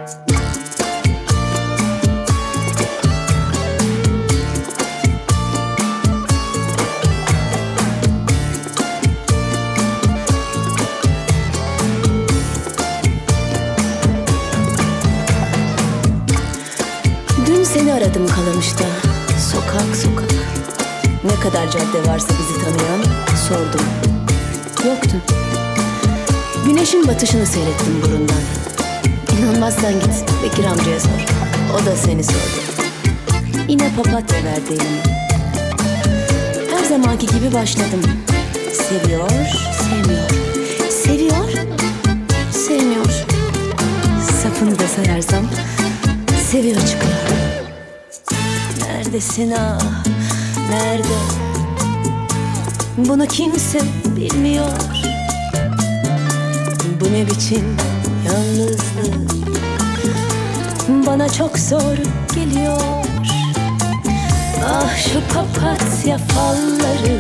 Dün seni aradım Kalamış'ta, sokak sokak. Ne kadar cadde varsa bizi tanıyan sordum. Yoktun. Güneşin batışını seyrettim burundan. İnanmazsan git Bekir amcaya sor. O da seni sordu. Yine papatya verdi elime. Her zamanki gibi başladım. Seviyor, sevmiyor. Seviyor, sevmiyor. Sapını da sayarsam seviyor çıkıyor. Neredesin ah, nerede? Bunu kimse bilmiyor. Bu ne biçim yalnızlık, bana çok zor geliyor. Ah şu papatya falları,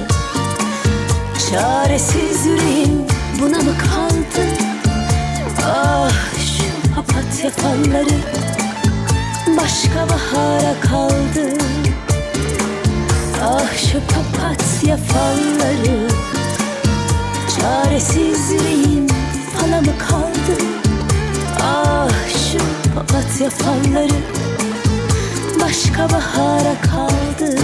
çaresiz yüreğim buna mı kaldı? Ah şu papatya falları, başka bahara kaldı. Ah şu papatya falları, çaresiz yüreğim fala mı kaldı? Ah şu papatya falları, başka bahara kaldı.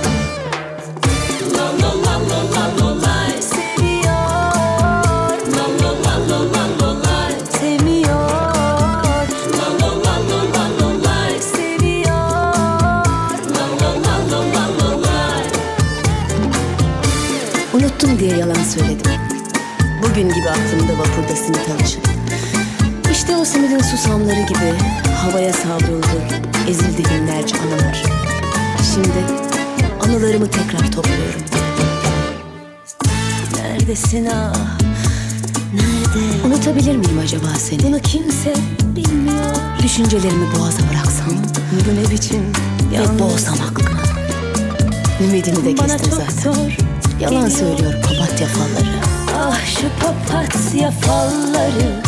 La la la la la la la, seviyor. La la la la la la la, sevmiyor. La la la la la la la, seviyor. La la la la la la la. Unuttum diye yalan söyledim. Bugün gibi aklımda vapurda simit alışım. İşte o simidin susamları gibi havaya savruldu, ezildi binlerce anılar. Şimdi anılarımı tekrar topluyorum. Neredesin ah, nerede? Unutabilir miyim acaba seni? Bunu kimse bilmiyor. Düşüncelerimi boğaza bıraksam, bu ne biçim ve boğsam aklımı. Ümidimi de kestim zaten. Yalan söylüyor papatya falları. Ah şu papatya falları,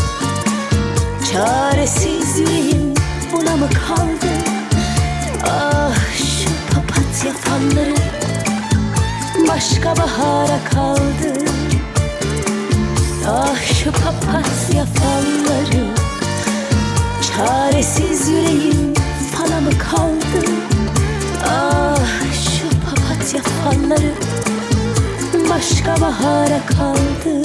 çaresiz yüreğim buna mı kaldı? Ah şu papatya falları, başka bahara kaldı. Ah şu papatya falları, çaresiz yüreğim fala mı kaldı? Ah şu papatya falları, başka bahara kaldı.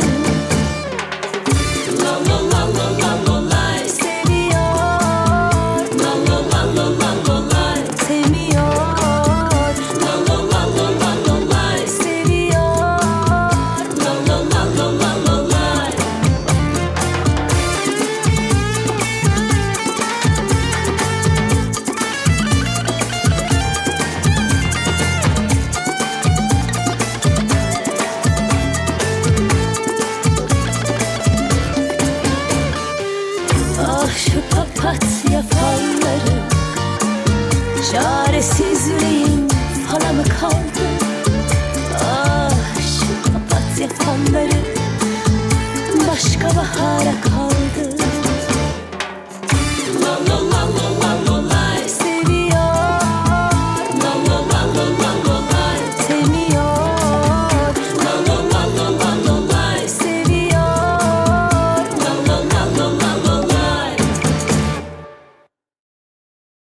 La la la la la la la, seviyor. La la la la la la la, sevmiyor. La la la la la la la, seviyor. La la la la la la la. Ah şu papatya falları, çaresiz yüreğim fala mı kaldı? Ah şu papatya falları, başka bahara kaldı.